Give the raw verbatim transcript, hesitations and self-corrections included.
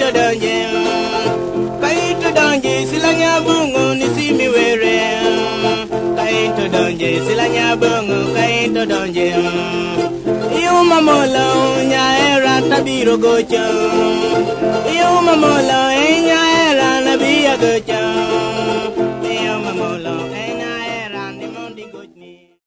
donje kaito donje silanya bungo ni simi were kaito donje silanya bungo kaito donje Yuma mola nya era tabiro gocha Yuma mola nya era nabiya gocha